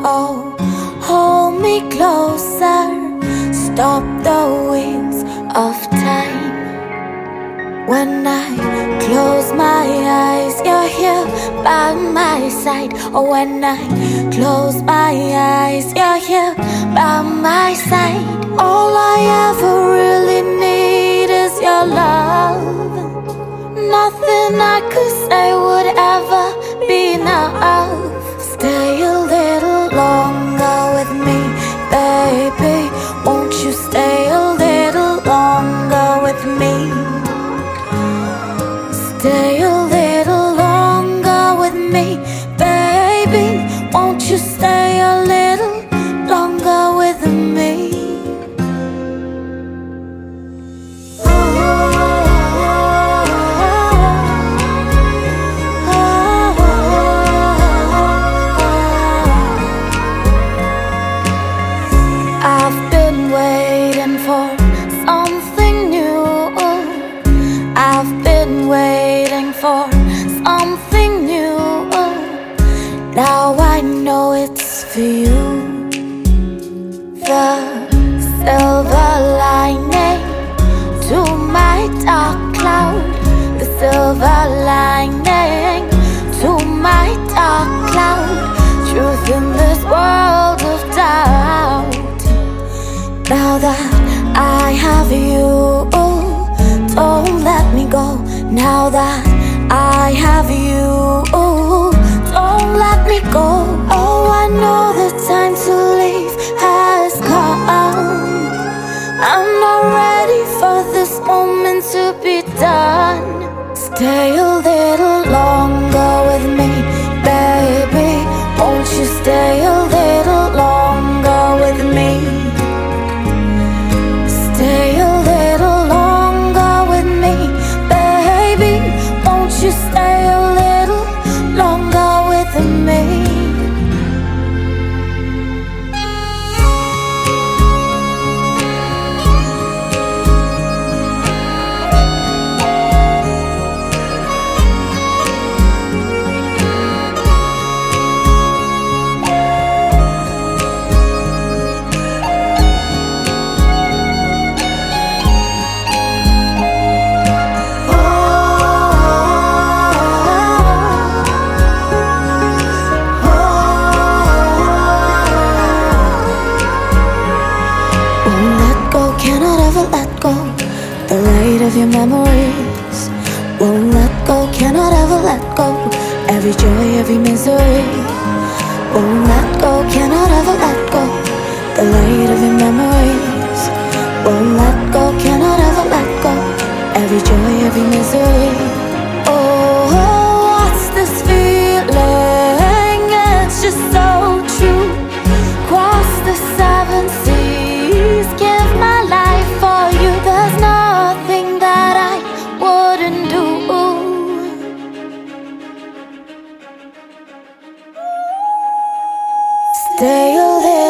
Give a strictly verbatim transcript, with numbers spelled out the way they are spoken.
Oh, hold me closer, stop the wheels of time. When I close my eyes, you're here by my side. Oh, when I close my eyes, you're here by my side. All I ever really need is your love. Nothing I could say would ever be enough. Stay a little longer with me, baby. Won't you stay a little longer with me? Stay a little longer with me, baby. Won't you stay a little longer with me? I've been waiting for something new. I've been waiting for something new. Now I know it's for you. The silver lining to my dark cloud. The silver lining to my dark cloud. Truth in this world of doubt. Now that I have you, don't let me go. Now that I have you, don't let me go. Oh, I know the time to leave has come. I'm not ready for this moment to be done. Stay a little longer with me, baby. Won't you stay a little longer with me? Stay a little longer with me, baby. Won't you stay a little longer with me? Cannot ever let go. The light of your memories won't let go. Cannot ever let go. Every joy, every misery won't let go. Cannot ever let go. The light of your memories won't let go. Cannot ever let go. Every joy, every misery. Oh, what's this feeling? It's just so true. Cross the seven seas, give my life for you. There's nothing that I wouldn't do. Stay a little